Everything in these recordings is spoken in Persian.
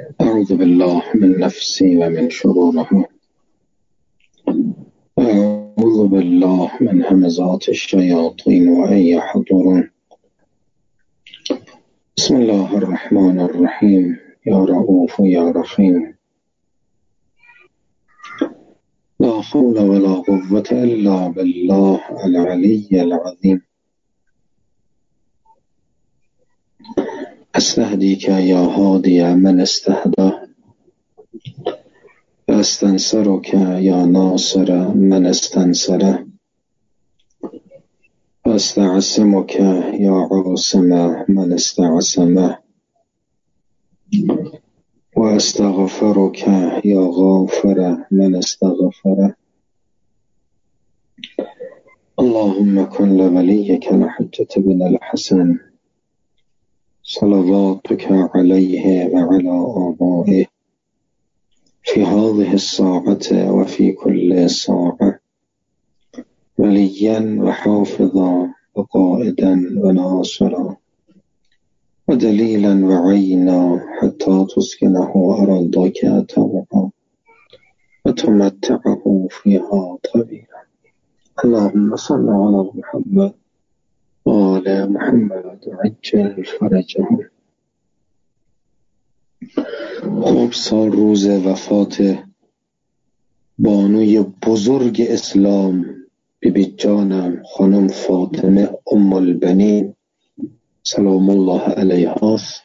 أعوذ بالله من نفسي ومن شرورها. أعوذ بالله من همزات الشياطين وأن يحضرون. بسم الله الرحمن الرحيم. يا رؤوف يا رحيم. لا حول ولا قوة إلا بالله العلي العظيم. أستهديك يا هادي من استهدى، أستنصرك يا ناصر من استنصره، أستعصمك يا عاصم من استعصمه، وأستغفرك يا غافر من استغفره. اللهم كن لوليك الحجة بن الحسن صلواتك عليه وعلى آبائه في هذه الساعة وفي كل ساعة، وليا وحافظا وقائدا وناصرا ودليلا وعينا حتى تسكنه أرضك طوعا وتمتعه فيها طويلا. اللهم صل على محمد وآل محمد عجل فرجهم. خب، سال روز وفات بانوی بزرگ اسلام بیبی جانم خانم فاطمه ام البنین سلام الله علیها است.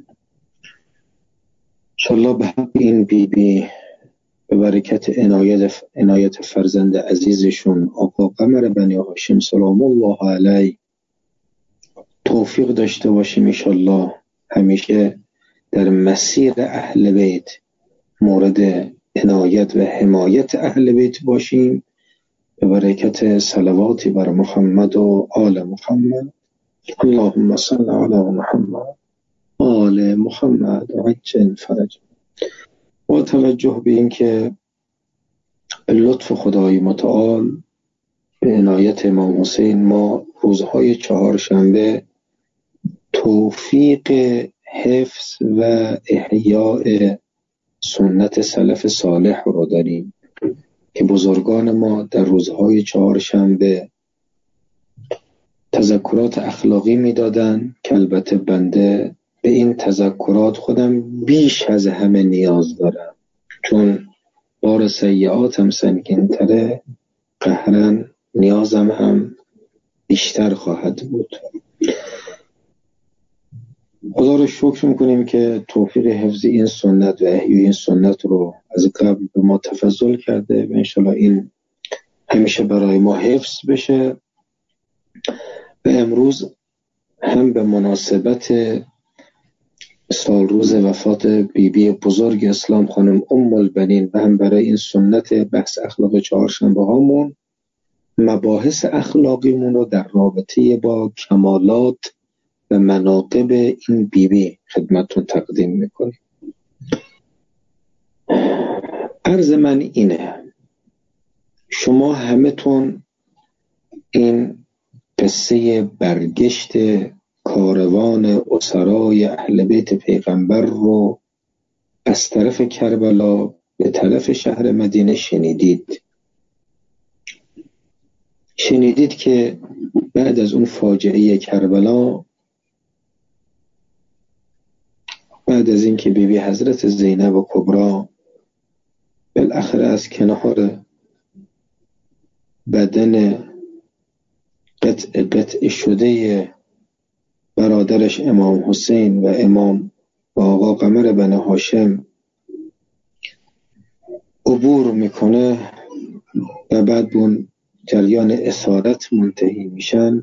انشاءالله به حق این بیبی به برکت عنایت فرزند عزیزشون آقا قمر بنی هاشم سلام الله علیه توفیق داشته باشیم. انشاءالله همیشه در مسیر اهل بیت مورد عنایت و حمایت اهل بیت باشیم به برکت صلواتی بر محمد و آل محمد. اللهم صل علی محمد آل محمد عجل فرج. با توجه به این که لطف خدای متعال به عنایت امام حسین ما روزهای چهارشنبه توفیق حفظ و احیاء سنت سلف صالح رو داریم که بزرگان ما در روزهای چهارشنبه تذکرات اخلاقی میدادن که البته بنده به این تذکرات خودم بیش از همه نیاز دارم، چون بار سیئاتم سنگین تره، قهرن نیازم هم بیشتر خواهد بود. خدا رو شکر میکنیم که توفیق حفظ این سنت و احیای این سنت رو از قبل به ما تفضل کرده و انشالله این همیشه برای ما حفظ بشه. و امروز هم به مناسبت سال روز وفات بیبی بزرگ اسلام خانم ام البنین و هم برای این سنت بحث اخلاق چهارشنبه هامون مباحث اخلاقیمون رو در رابطه با کمالات و مناقب این بیبی خدمتتون تقدیم میکنیم. عرض من اینه، شما همتون این قصه برگشت کاروان اسرای اهل بیت پیغمبر رو از طرف کربلا به طرف شهر مدینه شنیدید که بعد از اون فاجعه کربلا، بعد از اینکه بیبی حضرت زینب کبری بالاخره از کنار بدن قطع شده برادرش امام حسین و امام و آقا قمر بنی هاشم عبور میکنه و بعد به اون جریان اسارت منتهی میشن،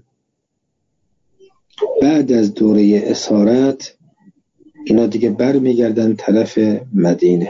بعد از دوره اسارت اینا دیگه بر میگردن طرف مدینه.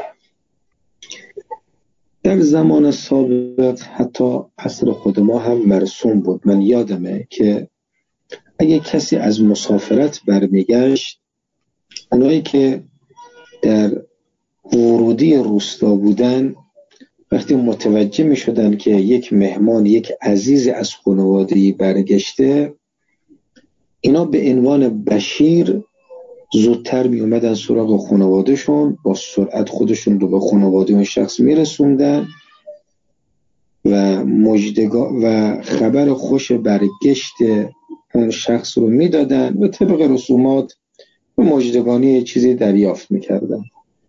در زمان سابق حتی عصر خود ما هم مرسوم بود. من یادمه که اگه کسی از مسافرت برمیگشت، اونایی که در ورودی روستا بودن وقتی متوجه می شدن که یک مهمان، یک عزیز از خانوادگی برگشته، اینا به عنوان بشیر زودتر می اومدن سراغ خانوادهشون، با سرعت خودشون رو به خانواده اون شخص میرسوندن و خبر خوش برگشت اون شخص رو میدادن و طبق رسومات و مژدگانی چیزی دریافت میکردن.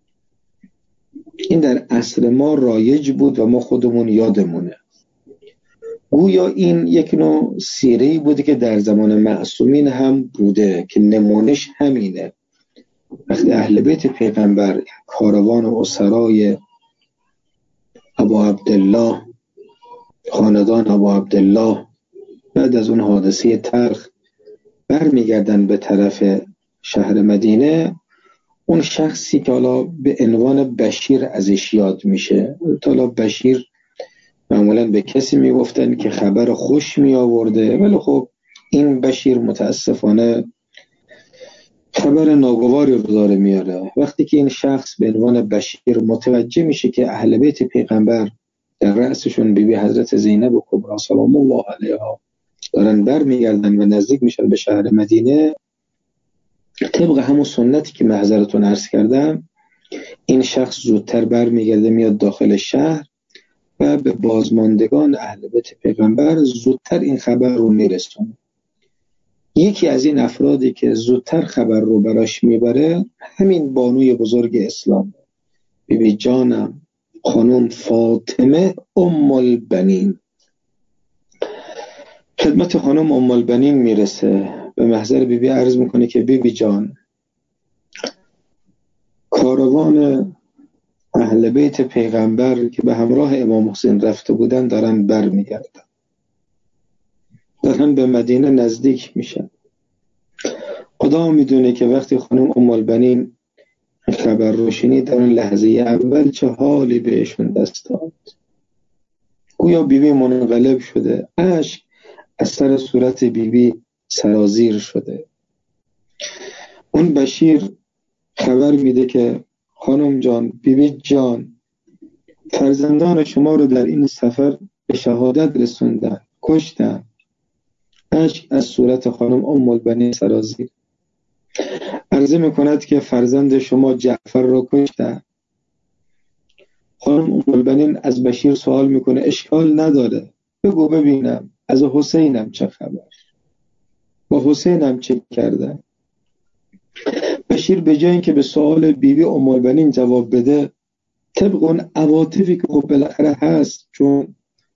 این در عصر ما رایج بود و ما خودمون یادمونه. گویا این یک نوع سیره‌ای بوده که در زمان معصومین هم بوده که نمونش همینه. وقتی اهل بیت پیغمبر، کاروان و اسرای ابا عبدالله، خاندان ابا عبدالله، بعد از اون حادثه تلخ برمیگردن به طرف شهر مدینه، اون شخصی که حالا به عنوان بشیر ازش یاد میشه، حالا بشیر معمولا به کسی میگفتن که خبر خوش می آورده، ولی خب این بشیر متاسفانه خبر ناگواری رو داره میاره. وقتی که این شخص به عنوان بشیر متوجه میشه که اهل بیت پیغمبر در رأسشون بیبی حضرت زینب کبری سلام الله علیها دارن برمیگردن و نزدیک میشن به شهر مدینه، طبق همون سنتی که معذرتون عرض کردم، این شخص زودتر برمیگرده میاد داخل شهر و به بازماندگان اهل بیت پیغمبر زودتر این خبر رو میرسونه. یکی از این افرادی که زودتر خبر رو براش میبره همین بانوی بزرگ اسلام، بیبی جانم خانم فاطمه ام البنین. خدمت خانم ام البنین میرسه، به محضر بیبی عرض میکنه که بیبی جان، کاروان اهل بیت پیغمبر که به همراه امام حسین رفته بودن دارن بر میگردن، دارن به مدینه نزدیک میشن. خدا میدونه که وقتی خانم ام البنین خبر رو شنید، در اون لحظه اول چه حالی بهشون دست داد. گویا بیبی منقلب شده، اشک از سر صورت بیبی سرازیر شده. اون بشیر خبر میده که خانم جان، بیبی جان، فرزندان شما رو در این سفر به شهادت رسوندن، کشتن. اشک از صورت خانم ام البنین سرازیر. عرضه میکند که فرزند شما جعفر رو کشتن. خانم ام البنین از بشیر سوال میکنه اشکال نداره، بگو ببینم از حسینم چه خبر، با حسینم چه کردن؟ بشیر به جای اینکه به سوال بیبی ام البنین جواب بده، طبق اون عواطفی که خب بالاخره هست، چون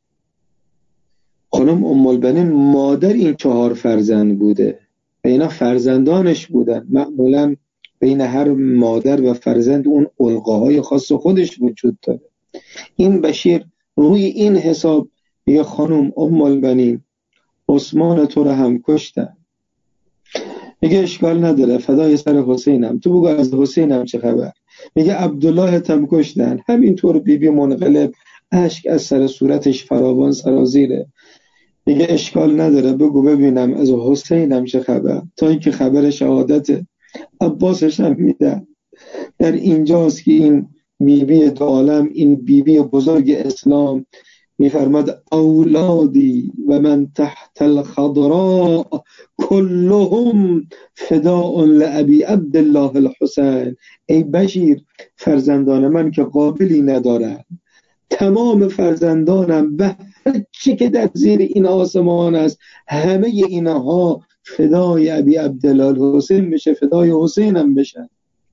خانم ام البنین مادر این 4 فرزند بوده و اینا فرزندانش بودن، معمولا بین هر مادر و فرزند اون القاهای خاص خودش وجود داره. این بشیر روی این حساب میگه خانم ام البنین، عثمان تو رو هم کشتن. میگه اشکال نداره، فدای سر حسینم، تو بگو از حسینم چه خبر. میگه عبدالله تم کشتن. همینطور بیبی منقلب، اشک از سر صورتش فراوان سرازیره. میگه اشکال نداره، بگو ببینم از حسینم چه خبر. تا اینکه خبر شهادت عباسش هم میده. در اینجاست که این بیبی دو عالم، این بیبی بزرگ اسلام میفرماد اولادی و من تحت الخضراء كلهم فداء لأبي عبدالله الحسین. ای بشیر، فرزندان من که قابلی ندارن، تمام فرزندانم و هر چی که در زیر این آسمان است، همه اینها فدای ابی عبدالله الحسین بشه، فدای حسینم بشن.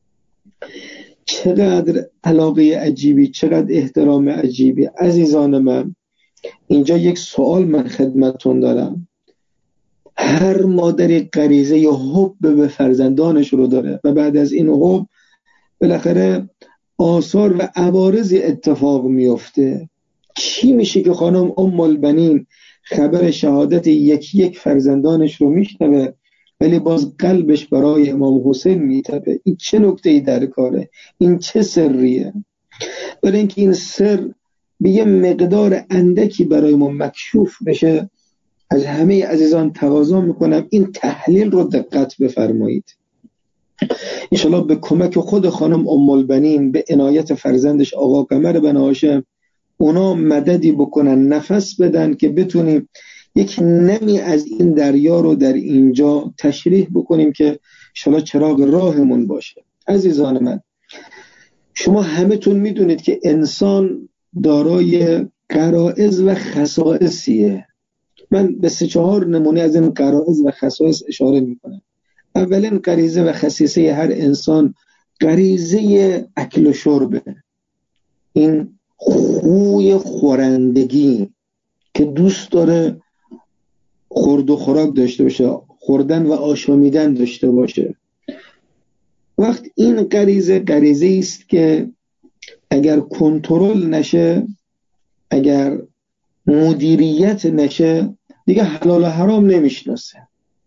چقدر علاقه عجیبی، چقدر احترام عجیبی. عزیزان من، اینجا یک سوال من خدمتون دارم. هر مادری غریزه یا حب به فرزندانش رو داره و بعد از این حب بالاخره آثار و عوارض اتفاق میفته. چی میشه که خانم ام البنین خبر شهادت یک فرزندانش رو میشنوه ولی باز قلبش برای امام حسین میتپه؟ این چه نکته‌ای در کاره؟ این چه سریه؟ برای اینکه این سر به یه مقدار اندکی برای ما مکشوف بشه، از همه عزیزان تقاضا میکنم این تحلیل رو دقت بفرمایید. انشالله به کمک خود خانم ام البنین، به عنایت فرزندش آقا قمر بن هاشم، اونا مددی بکنن، نفس بدن که بتونیم یک نمی از این دریا رو در اینجا تشریح بکنیم که انشالله چراغ راهمون باشه. عزیزان من، شما همه تون میدونید که انسان دارای غرایز و خصائصیه. من به 3-4 نمونه از این غرایز و خصائص اشاره میکنم. اولین غریزه و خصیصه هر انسان غریزه اکل و شربه. این خوی خورندگی که دوست داره خورد و خوراک داشته باشه، خوردن و آشامیدن داشته باشه. وقت این غریزه است که اگر کنترل نشه، اگر مدیریت نشه، دیگه حلال و حرام نمیشناسه.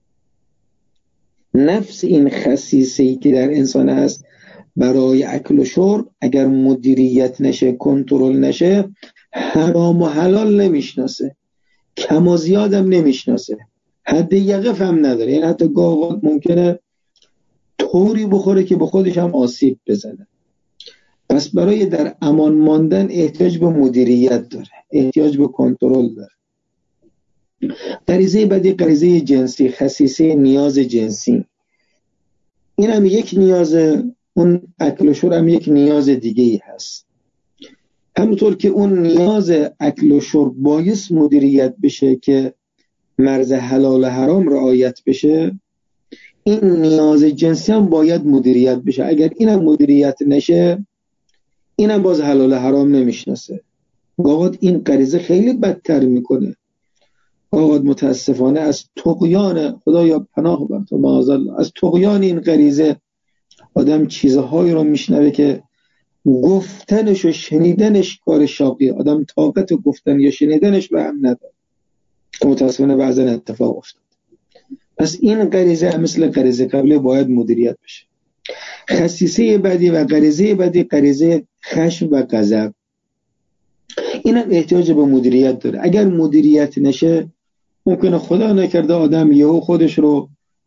نفس این خصیصه‌ای که در انسان هست برای اکل و شرب، اگر مدیریت نشه، کنترل نشه، حرام و حلال نمیشناسه، کم و زیادم نمیشناسه، حد یقف هم نداره. یعنی حتی گاهی ممکنه طوری بخوره که به خودش هم آسیب بزنه. پس برای در امان ماندن احتیاج به مدیریت داره، احتیاج به کنترل داره. غریزه بعدی غریزه جنسی، خصیصه نیاز جنسی. این هم یک نیاز، اون اکل و شرب هم یک نیاز دیگه ای هست. همونطور که اون نیاز اکل و شرب بایست مدیریت بشه که مرز حلال و حرام رعایت بشه، این نیاز جنسی هم باید مدیریت بشه. اگر اینم مدیریت نشه، اینم باز حلال و حرام نمیشناسه. گاهی این غریزه خیلی بدتر میکنه. گاهی متاسفانه از طغیان، خدایا پناه بر تو معاذالله، از طغیان این غریزه آدم چیزهایی رو میشنوه که گفتنش و شنیدنش کار شاقی، آدم طاقت گفتن یا شنیدنش به هم نداره. متاسفانه بعضا اتفاق افتاد. پس این غریزه مثل غریزه قبلی باید مدیریت بشه. خصیصه بعدی و غریزه بعدی غریزه خشم و غضب. این هم احتیاج به مدیریت داره. اگر مدیریت نشه، ممکنه خدا نکرده آدم یهو خودش رو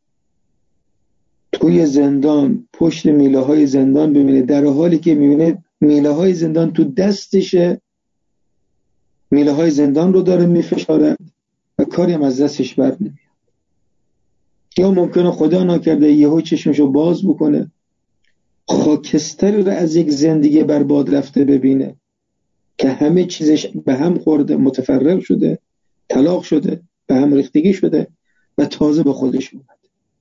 توی زندان، پشت میله های زندان ببینه، در حالی که میبینه میله های زندان تو دستشه، میله های زندان رو داره میفشارد و کاری هم از دستش بر نمیاد. یا ممکنه خدا نکرده یهو چشمشو باز بکنه، خاکستری رو از یک زندگی برباد رفته ببینه که همه چیزش به هم خورده، متفرق شده، طلاق شده، به هم ریختگی شده و تازه به خودش اومد.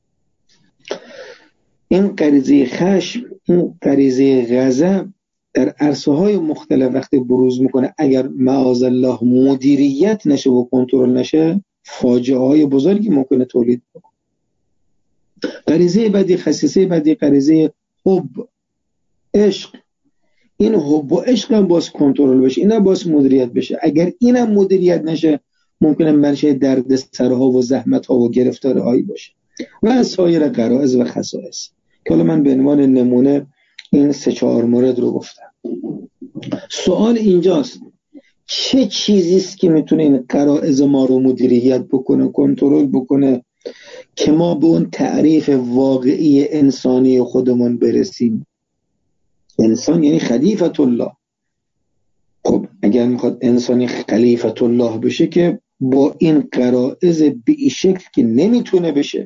این غریزه خشم، این غریزه غضب در عرصه‌های مختلف وقتی بروز میکنه، اگر معاذالله مدیریت نشه و کنترل نشه، فاجعه‌های بزرگی ممکنه تولید بکنه. غریزه بعدی، خصیصه بعدی غریزه حب، عشق. این حب و عشق هم باز کنترل بشه، این هم باز مدیریت بشه. اگر این هم مدیریت نشه، ممکنه منشأ درد سرها و زحمت‌ها و گرفتاری‌هایی باشه و سایر غرایز و خصائص که حالا من به عنوان نمونه این 3-4 مورد رو گفتم. سوال اینجاست چه چیزیست که میتونه این غرایز ما رو مدیریت بکنه، کنترل بکنه که ما به اون تعریف واقعی انسانی خودمون برسیم. انسان یعنی خلیفت الله. خب اگر میخواد انسانی خلیفت الله بشه که با این غرایز به این شکل که نمیتونه بشه.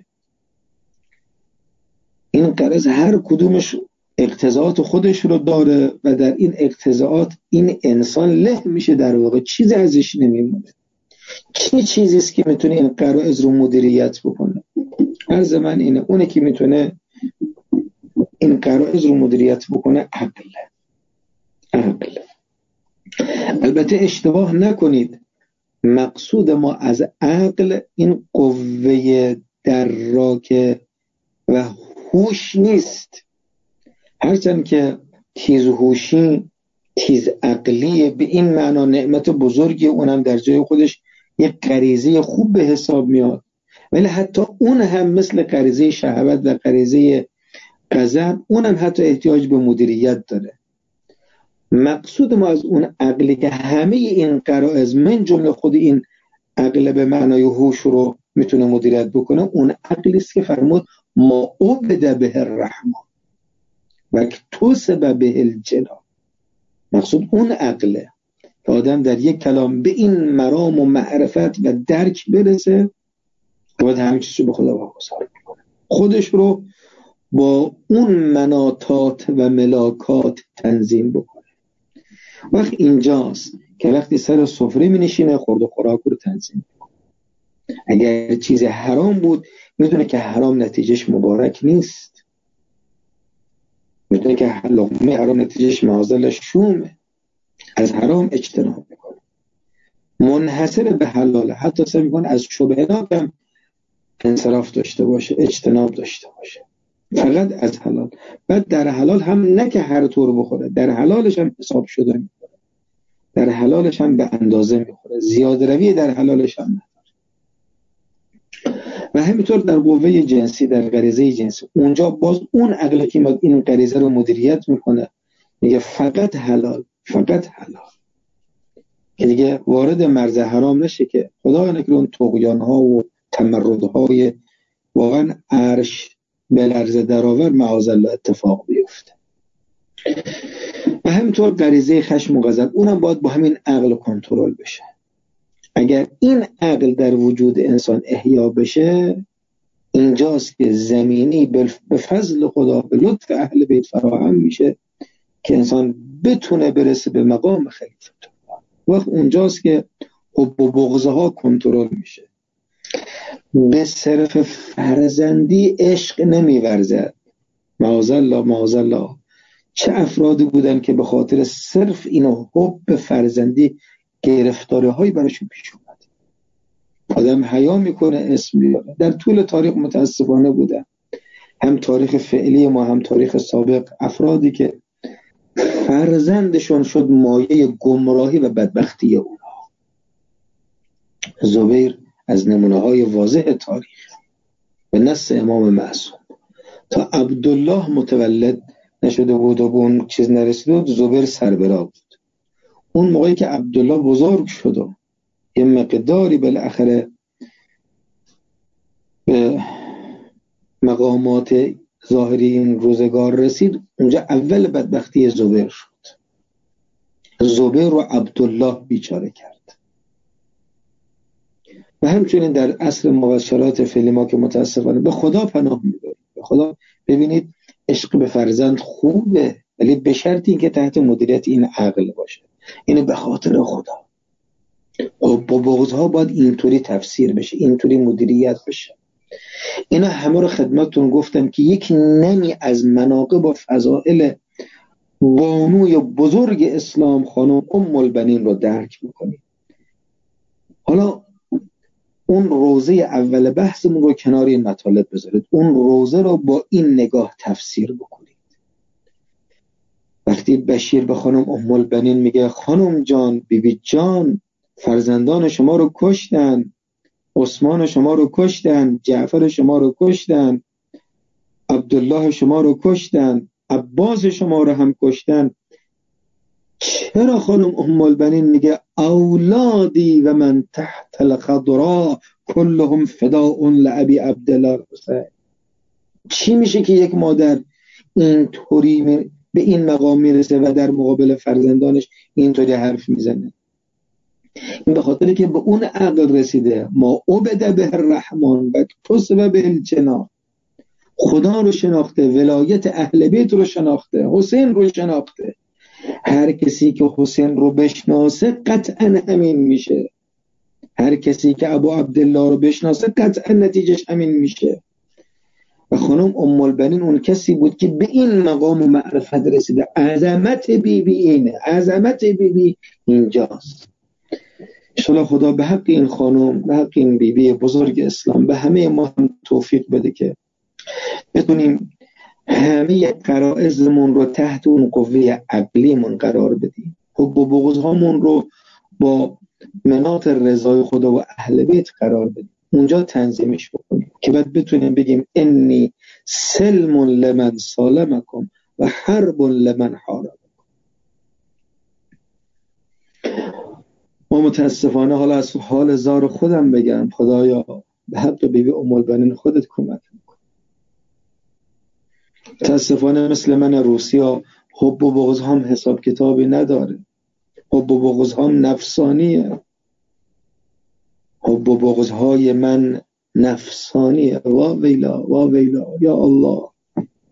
این غرایز هر کدومش اقتضاعات خودش رو داره و در این اقتضاعات این انسان له میشه، در واقع چیزی ازش نمیمونه. چه چیزیست که میتونه این غرایز رو مدیریت بکنه؟ عرض من اینه، اونه که میتونه این غرایز رو مدیریت بکنه عقل. البته اشتباه نکنید، مقصود ما از عقل این قوه دراکه و هوش نیست. هرچند که تیز هوشی، تیز عقلی به این معنا نعمت بزرگی، اونم در جای خودش یک غریزه خوب به حساب میاد، ولی حتی اون هم مثل غریزه شهوت و غریزه غضب، اونم حتی احتیاج به مدیریت داره. مقصود ما از اون عقلی که همه این غرایز من جمله خود این عقل به معنای هوش رو میتونه مدیریت بکنه، اون عقلی است که فرمود ما عبد به الرحمن و توسب به الجنان. مقصود اون عقله که آدم در یک کلام به این مرام و معرفت و درک برسه، باید همه چیز رو به خدا واگذار کنه، خودش رو با اون مناطات و ملاکات تنظیم بکنه. وقت اینجاست که وقتی سر سفره می نشینه خورد و خوراک رو تنظیم بکنه. اگر چیز حرام بود میدونه که حرام نتیجهش مبارک نیست، میدونه که لقمه حرام نتیجهش معاذالله شومه، از حرام اجتناب میکنه، منحصر به حلاله، حتی سعی میکنه از شبهات هم انصراف داشته باشه، اجتناب داشته باشه، فقط از حلال. بعد در حلال هم نه که هر طور بخوره، در حلالش هم حساب شده میخوره، در حلالش هم به اندازه میخوره، زیاد روی در حلالش هم نداره. و همینطور در قوه جنسی، در غریزه جنسی، اونجا باز اون عقل که این غریزه رو مدیریت میکنه میگه فقط حلال، فقط حلال، که دیگه وارد مرز حرام نشه که خدا نکنه اون طغیان‌ها و تمردهای واقعا عرش به لرزه درآور معاذالله اتفاق بیفته. و همینطور غریزه خشم و غضب، اونم باید با همین عقل کنترل بشه. اگر این عقل در وجود انسان احیا بشه، اینجاست که زمینی به فضل خدا، به لطف اهل بیت فراهم میشه که انسان بتونه برسه به مقام خلیفت. وقت اونجاست که حب و بغضه ها کنترل میشه. به صرف فرزندی عشق نمیورزد. معاذالله معاذالله، چه افرادی بودن که به خاطر صرف اینو حب فرزندی گرفتاره هایی براشون پیش اومد. آدم حیا میکنه اسم بیاره. در طول تاریخ متاسفانه بودن، هم تاریخ فعلی ما هم تاریخ سابق، افرادی که فرزندشون شد مایه گمراهی و بدبختی اونها. زبیر از نمونه های واضح تاریخ به نص امام معصوم. تا عبدالله متولد نشده بود و به اون چیز نرسیده بود، زبیر سربرا بود. اون موقعی که عبدالله بزرگ شد و یه مقداری بالاخره به مقامات ظاهری این روزگار رسید، اونجا اول بدبختی زبیر شد. زبیر رو عبدالله بیچاره کرد. و همچنین در عصر مبشرات فعلی ما که متاسفانه به خدا پناه میبریم، به خدا. ببینید عشق به فرزند خوبه، ولی به شرطی که تحت مدیریت این عقل باشه، اینه به خاطر خدا. با بغض‌ها باید اینطوری تفسیر بشه، اینطوری مدیریت بشه. اینا همه رو خدمتتون گفتم که یک نمی از مناقب و فضائل بانوی بزرگ اسلام خانم ام البنین رو درک میکنید. حالا اون روزه اول بحثمون رو کنار این مطالب بذارید، اون روزه رو با این نگاه تفسیر بکنید. وقتی بشیر به خانم ام البنین میگه خانم جان، بیبی جان، فرزندان شما رو کشتن، عثمان شما رو کشتن، جعفر شما رو کشتن، عبدالله شما رو کشتن، عباس شما رو هم کشتن، چرا خانم ام البنین میگه اولادی و من تحت الخضراء كلهم فداء لأبي عبدالله حسین؟ چی میشه که یک مادر اینطوری به این مقام میرسه و در مقابل فرزندانش اینطوری حرف میزنه؟ این به خاطره که به اون عقل رسیده، ما عبد به الرحمن و کسب به الجنا، خدا رو شناخته، ولایت اهل بیت رو شناخته، حسین رو شناخته. هر کسی که حسین رو بشناسه قطعا همین میشه، هر کسی که ابو عبدالله رو بشناسه قطعا نتیجهش همین میشه. و خانم ام البنین اون کسی بود که به این مقام و معرفت رسیده. عظمت بیبی اینه، عظمت بیبی اینجاست. انشاءالله خدا به حق این خانم، به حق این بیبی بزرگ اسلام، به همه ما هم توفیق بده که بتونیم همه غرایزمون رو تحت اون قوه عقلیمون قرار بدیم، حب و بغض هامون رو با مناط رضای خدا و اهل بیت قرار بدیم، اونجا تنظیمش بکنیم که بعد بتونیم بگیم انی سلم لمن سالمکم و حرب لمن حاربکم. ما متاسفانه حالا از حال زار خودم بگم، خدایا به حق بیبی ام البنین خودت کمک کن. متاسفانه مثل من روسیا حب و بغض هم حساب کتابی نداره، حب و بغض هم نفسانیه، حب و بغض های من نفسانیه. وا ویلا وا ویلا، یا الله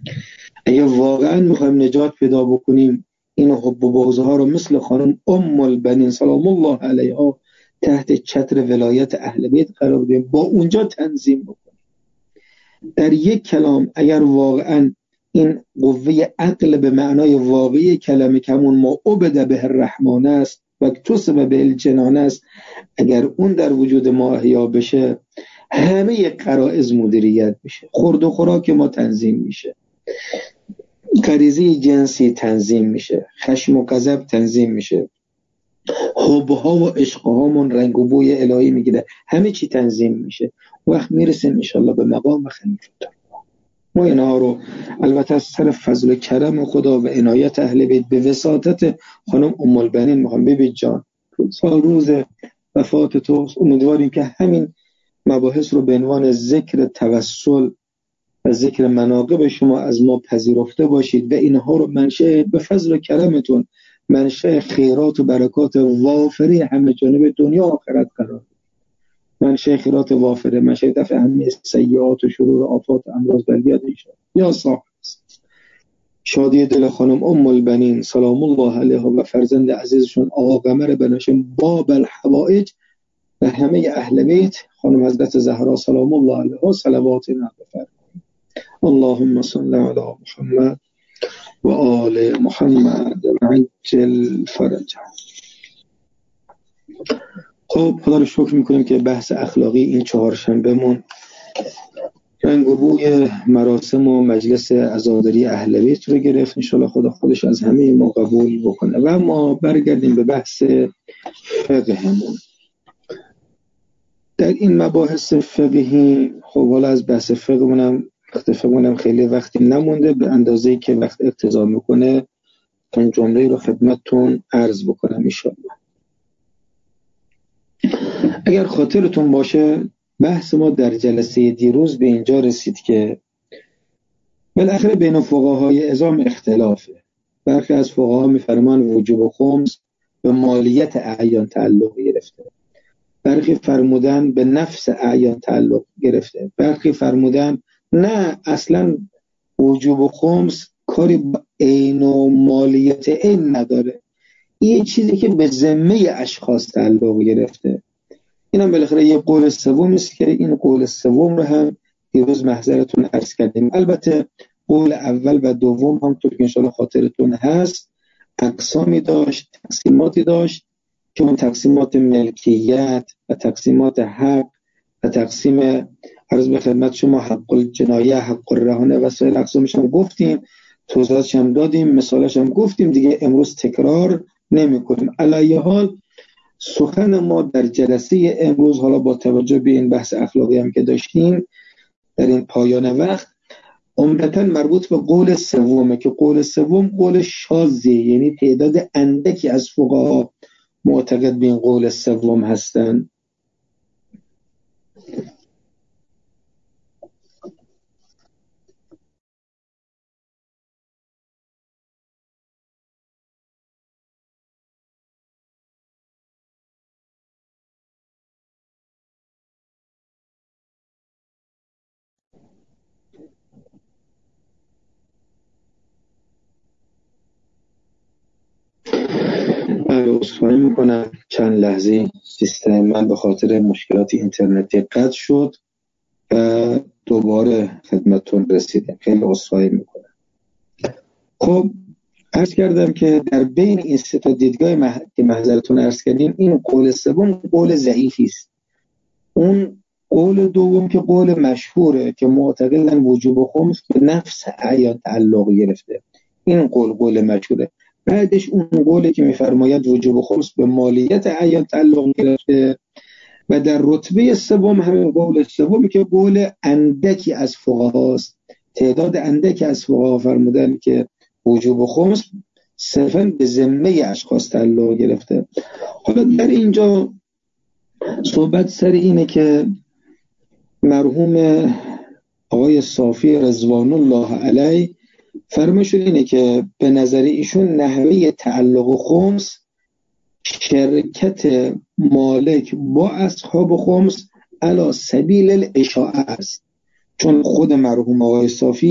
اگه واقعا میخوایم نجات پیدا بکنیم، این حب و بغض ها رو مثل خانم ام البنین سلام الله علیها تحت چتر ولایت اهل بیت قرار بدیم، با اونجا تنظیم بکنیم. در یک کلام اگر واقعا این قوه عقل به معنای واقعی کلمه کمون ما عبد به الرحمن است و اکتسب به الجنان است، اگر اون در وجود ما احیا بشه، همه غرایز مدیریت میشه، خورد و خوراک ما تنظیم میشه، غریزه جنسی تنظیم میشه، خشم و غضب تنظیم میشه، حبها و عشقهامون رنگ و بوی الهی میگیره، همه چی تنظیم میشه. وقت میرسیم انشالله به مقام خلیفه. ما اینها رو البته از سر فضل و کرم خدا و عنایت اهل بیت به وساطت خانم ام البنین میخوام ببین جان روز وفات تو امیدواریم که همین مباحث رو به عنوان ذکر توسل و ذکر مناقب شما از ما پذیرفته باشید و اینها رو منشأ به فضل و کرمتون منشأ خیرات و برکات وافری همه جانب دنیا و آخرت قرار، منشأ خیرات وافره، منشأ دفع همه سیئات و شرور و آفات و امراض بلیات انشاءالله. یا صاحب شادی دل خانم ام البنین سلام الله علیها و فرزند عزیزشون آقا قمر بناشم باب الحوائج و همه اهل بیت خانم حضرت زهرا سلام الله علیها صلوات بفرمایید. اللهم صل علی محمد و آل محمد عجل فرجه. خب خدا رو شکر میکنیم که بحث اخلاقی این چهارشنبهمون رنگ و بوی مراسم و مجلس عزاداری اهل بیت رو گرفت. انشالله خدا خودش از همه ما قبول بکنه و ما برگردیم به بحث فقهمون. در این مباحث فقهی خب حالا از بحث فقهمونم خیلی وقتی نمونده، به اندازه‌ای که وقت اقتضا میکنه چون جمله رو خدمتتون عرض بکنم انشالله. اگر خاطرتون باشه بحث ما در جلسه دیروز به اینجا رسید که بالاخره بین فقهای عظام اختلافه. برخی از فقها میفرمان وجوب خمس به مالیت اعیان تعلق گرفته، برخی فرمودن به نفس اعیان تعلق گرفته، برخی فرمودن نه اصلا وجوب خمس کاری با عین و مالیت عین نداره، این چیزی که به ذمه اشخاص تعلق گرفته. اینم بالاخره یه قول سوم است که این قول سوم رو هم دیروز محضرتون عرض کردیم. البته قول اول و دوم همونطور که انشاءالله خاطرتون هست اقسامی داشت، تقسیماتی داشت که اون تقسیمات ملکیت و تقسیمات حق و تقسیم عرض به خدمت شما حق الجنایه، حق الرهانه و سایر اقسامش هم گفتیم، توضیحاتش هم دادیم، مثالش هم گفتیم، دیگه امروز تکرار نمی کنیم. علیه حال سخن ما در جلسه امروز حالا با توجه به این بحث اخلاقی هم که داشتیم در این پایان وقت عمدتاً مربوط به قول سومه که قول سوم قول شاذیه، یعنی تعداد اندکی از فقها معتقد به این قول سوم هستند. عذرخواهی میکنم چند لحظه سیستم من به خاطر مشکلات اینترنتی قطع شد و دوباره خدمتتون رسیدیم، خیلی عذرخواهی میکنم. خب عرض کردم که در بین این سه تا دیدگاه که محضرتون عرض کردیم این قول سوم قول ضعیفی است. اون قول دوم که قول مشهوره که معتقدن وجوب خمس به نفس اعیان تعلق گرفته، این قول مشهوره. بعدش اون قولی که میفرماید وجوب خمس به مالیت اعیان تعلق گرفته و در رتبه سوم همین قول سومی که قول اندکی از فقهاست، تعداد اندکی از فقها فرمودن که وجوب خمس صرفاً به ذمه اشخاص تعلق گرفته. حالا در اینجا صحبت سر اینه که مرحوم آقای صافی رضوان الله علیه فرمایشون اینه که به نظر ایشون نحوه تعلق خمس شرکت مالک با اصحاب خمس علی سبیل الاشاعه است، چون خود مرحوم آقای صافی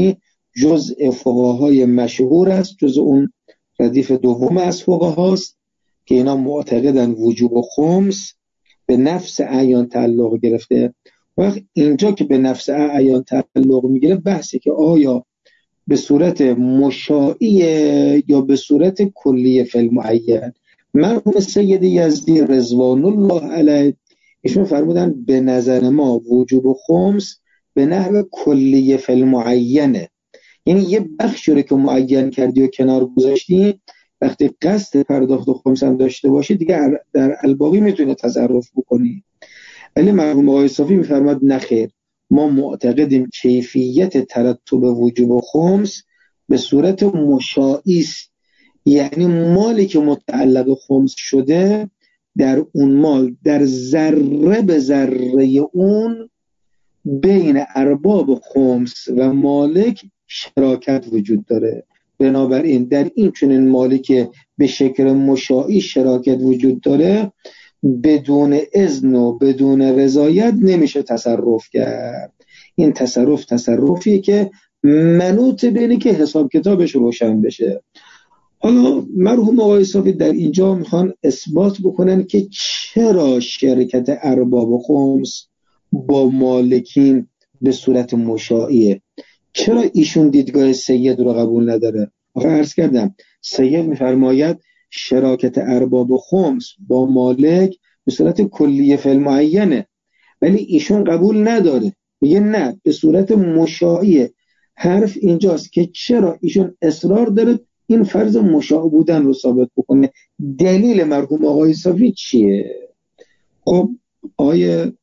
جزء فقهای مشهور است، جزء اون ردیف دوم از فقهاست که اینا معتقدن وجوب خمس به نفس اعیان تعلق گرفته. وقت اینجا که به نفس اعیان تعلق میگیره بحثی که آیا به صورت مشاعیه یا به صورت کلیه فی المعین. مرحوم سید یزدی رضوان الله علیه ایشون فرمودن به نظر ما وجوب خمس به نحو کلیه فی المعینه، یعنی یه بخشی رو که معین کردی و کنار گذاشتی وقتی قصد پرداخت خمس هم داشته باشی دیگه در الباقی میتونه تصرف بکنی. ولی مرحوم آقای صافی میفرماد نخیر، ما معتقدیم کیفیت ترتب وجوب خمس به صورت مشاعی است، یعنی مالی که متعلق خمس شده در اون مال در ذره به ذره اون بین ارباب خمس و مالک شراکت وجود داره. بنابراین در این چنین مالی که به شکل مشاعی شراکت وجود داره بدون اذن و بدون رضایت نمیشه تصرف کرد. این تصرفیه که منوط بینه که حساب کتابش روشن بشه. حالا مرحوم آقای صافی در اینجا میخوان اثبات بکنن که چرا شرکت ارباب خمس با مالکین به صورت مشاعیه، چرا ایشون دیدگاه سید رو قبول نداره. آخه عرض کردم سید میفرماید شراکت ارباب خمس با مالک به صورت کلیه فی المعینه، ولی ایشون قبول نداره، میگه نه به صورت مشاعیه. حرف اینجاست که چرا ایشون اصرار داره این فرض مشاع بودن رو ثابت بکنه. دلیل مرحوم آقای صافی چیه؟ خب آقای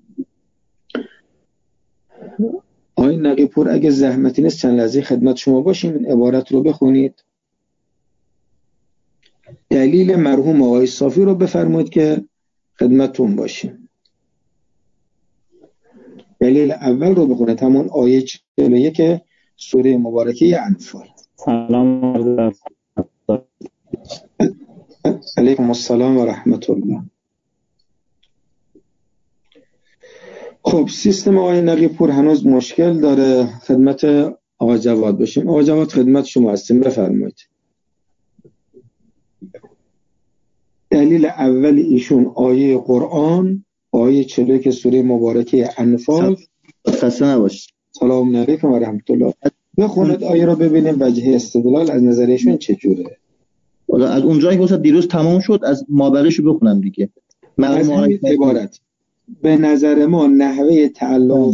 نقی‌پور اگه زحمتی نیست چند لحظه خدمت شما باشیم این عبارت رو بخونید. دلیل مرحوم آقای صافی رو بفرمایید که خدمتتون باشیم. دلیل اول رو بخونید، همون آیه 41 سوره مبارکه انفال. سلام علیکم السلام و رحمت الله. خب سیستم آقای نقی‌پور هنوز مشکل داره، خدمت آقای جواد باشیم. آقای جواد خدمت شما هستیم، بفرمایید. دلیل اول ایشون آیه قرآن آیه 41 سوره مبارکه انفال. خسته نباشید. سلام علیکم و رحمت الله. بخونید آیه رو ببینیم وجه استدلال از نظر ایشون چجوره. از اونجایی که دیروز تمام شد از مابقیشو بخونم دیگه. از همین عبارت به نظر ما نحوه تعلق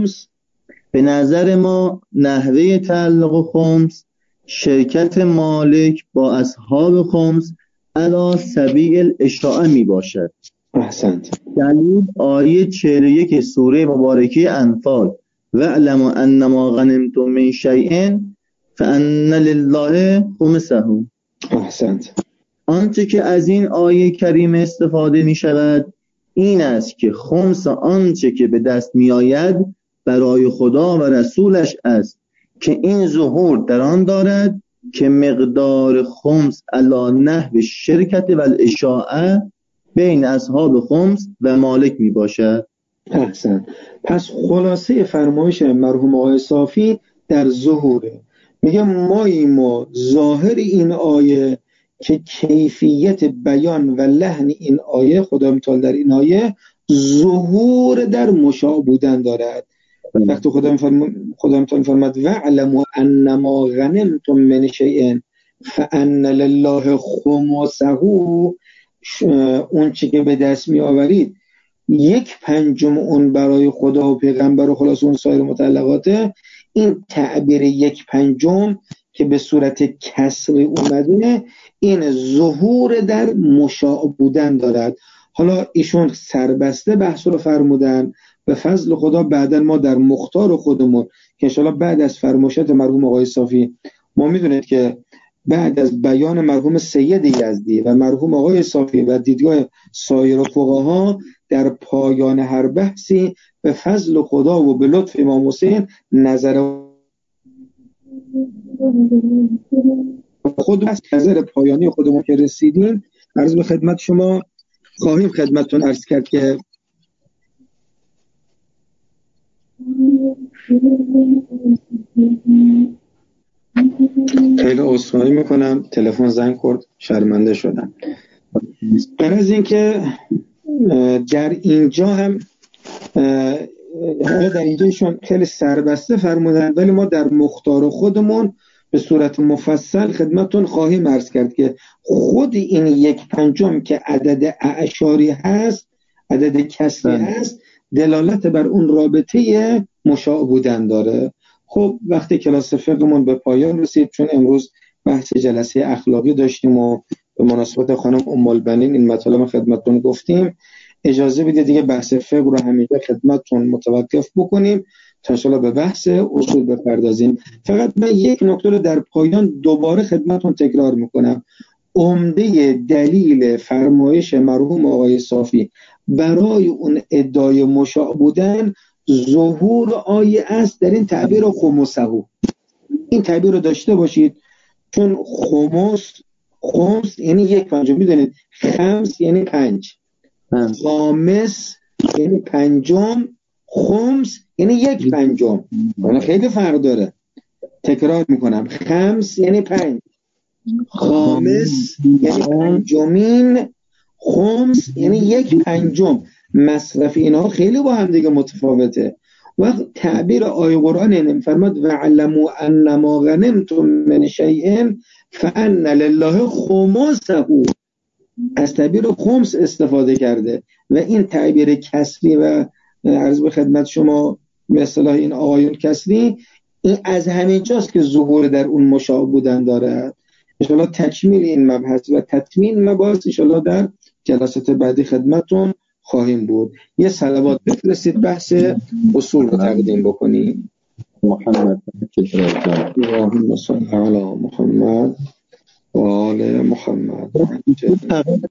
خمس شرکت مالک با اصحاب خمس علی سبیل الاشاعه می باشد. احسنت. دلیل آیه 41 سوره مبارکه انفال واعلموا انما غنمتم من شیء فان لله خمسه. احسنت. آنچه که از این آیه کریمه استفاده می شود این است که خمس آنچه که به دست می آید برای خدا و رسولش است که این ظهور در آن دارد که مقدار خمس علی نحو شرکت و الاشاعه بین اصحاب خمس و مالک می باشد. احسن. پس خلاصه فرمایش مرحوم آقای صافی در ظهوره، میگه ما ظاهر این آیه که کیفیت بیان و لحن این آیه خدا متعال در این آیه ظهور در مشاع بودن دارد. وقتی خدا متعال فرمود واعلموا انما غنمتم من شیء فان لله خمسه، اون چی که به دست می آورید 1/5 اون برای خدا و پیغمبر و خلاص اون سایر متعلقاته. این تعبیر 1/5 که به صورت کسری اومده این ظهور در مشاع بودن دارد. حالا ایشون سربسته بحث رو فرمودن به فضل خدا. بعدن ما در مختار خودمون که انشاءالله بعد از فرمایشات مرحوم آقای صافی ما میدونید که بعد از بیان مرحوم سید یزدی و مرحوم آقای صافی و دیدگاه سایر فقها در پایان هر بحثی به فضل خدا و به لطف امام حسین نظر خود نظر پایانی خودمون که رسیدیم عرض به خدمت شما خواهیم خدمتتون عرض کرد که خیلی عذرخواهی میکنم، تلفن زنگ خورد، شرمنده شدم. غیر از این که در اینجا هم در اینجایشون خیلی سربسته فرمودن، ولی ما در مختار خودمون به صورت مفصل خدمتون خواهیم عرض کرد که خود این 1/5 که عدد اعشاری هست، عدد کسری هست، دلالت بر اون رابطه مشاع بودن داره. خب وقتی کلاس فقهمون به پایان رسید، چون امروز بحث جلسه اخلاقی داشتیم و به مناسبت خانم ام البنین این مطالب خدمتتون گفتیم، اجازه بده دیگه بحث فقه رو همینجا خدمتتون متوقف بکنیم تا ان شاءالله به بحث اصول بپردازیم. فقط من یک نکته رو در پایان دوباره خدمتتون تکرار میکنم. عمده دلیل فرمایش مرحوم آقای صافی برای اون ادعای مشاع بودن ظهور آیه است در این تعبیر خمسه. این تعبیر رو داشته باشید، چون خمس یعنی 1/5، میدونید خمس یعنی 5، خامس یعنی 5، خمس یعنی 1/5. یعنی خیلی فرق داره. تکرار میکنم، خمس یعنی 5، خامس یعنی 5، خمس یعنی 1/5. مصرف اینها خیلی با هم دیگه متفاوته. وقت تعبیر آیه قرآن این فرماد وعلموا انما غنمتم من شیء فان لله خمسه، از تعبیر خمس استفاده کرده و این تعبیر کسری و عرض به خدمت شما به اصطلاح این آقایون کسری، این از همین جاست که ظهور در اون مشاع بودن داره. انشاءالله تکمیل این مبحث و تطمین مباحث انشاءالله در جلسات بعدی خدمتون خواهیم بود. یه صلوات بفرستید بحث اصول رو تقدیم بکنیم. محمد اللهم صل علی محمد و آل محمد.